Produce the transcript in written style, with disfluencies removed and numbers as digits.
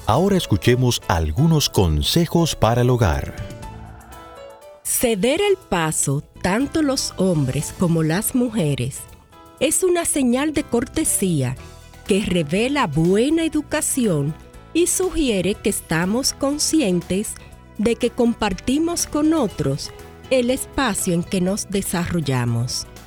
Ahora escuchemos algunos consejos para el hogar. Ceder el paso, tanto los hombres como las mujeres, es una señal de cortesía que revela buena educación y sugiere que estamos conscientes de que compartimos con otros el espacio en que nos desarrollamos.